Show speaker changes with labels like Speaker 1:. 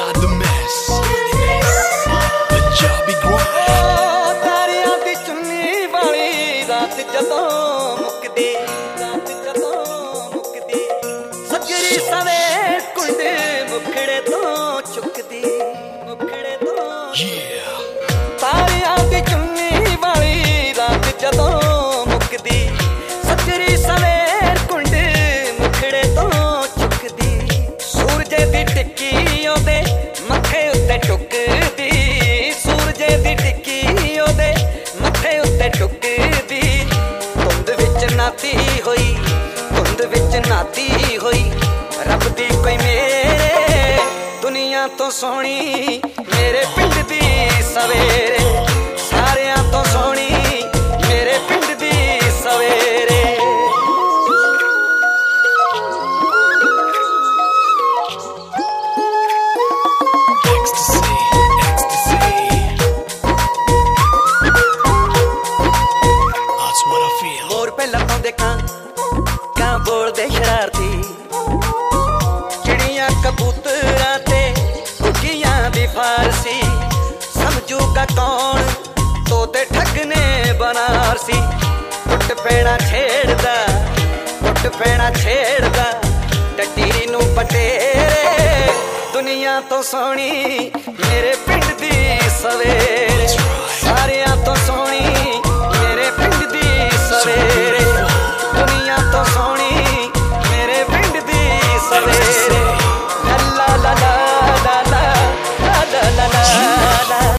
Speaker 1: got the mess. Punjabi grind.
Speaker 2: ਤਾਰਿਆਂ ਦੀ ਚੁੰਨੀ ਵਾਲੀ ਰਾਤ ਜਦੋਂ ਮੁੱਕਦੀ, ਸੱਜਰੀ ਸਵੇ ਕੁੰਡ ਮੁਖੜੇ ਤੋਂ ਚੁੱਕਦੀ,
Speaker 1: Yeah.
Speaker 2: ਤਾਰਿਆਂ ਦੀ ਚੁੰਨੀ ਵਾਲੀ ਰਾਤ ਜਦੋਂ ਮੁੱਕਦੀ, ਸੱਜਰੀ ਸਵੇਰ ਕੁੰਡ ਮੁਖੜੇ ਤੋਂ ਚੁੱਕਦੀ, ਸੂਰਜੇ ਦੀ ਟਿੱਕੀ ਉਹਦੇ ਮੱਥੇ ਉੱਤੇ ਟੁੱਕਦੀ, ਸੂਰਜੇ ਦੀ ਟਿੱਕੀ ਉਹਦੇ ਮੱਥੇ ਉੱਤੇ ਟੁੱਕਦੀ, ਧੁੰਦ ਵਿੱਚ ਨਾਤੀ ਹੋਈ, ਧੁੰਦ ਵਿੱਚ ਨਾਤੀ ਹੋਈ, ਰੱਬ ਦੀ ਕੋਈ ਮੇਰੇ ਦੁਨੀਆ ਤੋਂ ਸੋਹਣੀ ਮੇਰੇ ਪਿੰਡ ਦੀ ਸਵੇਰੇ, ਸਾਰਿਆਂ ਤੋਂ ਸੋਹਣੀ ਮੇਰੇ ਪਿੰਡ ਦੀ ਸਵੇਰੇ।
Speaker 1: Ecstasy, ecstasy. That's what I feel.
Speaker 2: ਮੋਰ ਪਹਿਲਾਂ ਪਾਉਂਦੇ ਕਾਂ ਬੋਲਦੇ ਸ਼ਰਾਰਤੀ, ਚਿੜੀਆਂ ਕਬੂਤਰਾਂ ਤੇ ਕੁੱਕੀਆਂ ਦੀ ਫਾਰਸੀ, ਸਮਝੂਗਾ ਕੌਣ ਤੋਤੇ ਠੱਗਨੇ ਬਨਾਰਸੀ, ਟੁੱਟ ਪੈਣਾ ਛੇੜਦਾ, ਟੁੱਟ ਪੈਣਾ ਛੇੜਦਾ, ਟਟੀਰੀ ਨੂੰ ਪਟੇਰੇ, ਦੁਨੀਆ ਤੋਂ ਸੋਹਣੀ ਮੇਰੇ ਪਿੰਡ ਦੀ ਸਵੇਰੇ, ਸਾਰਿਆਂ ਤੋਂ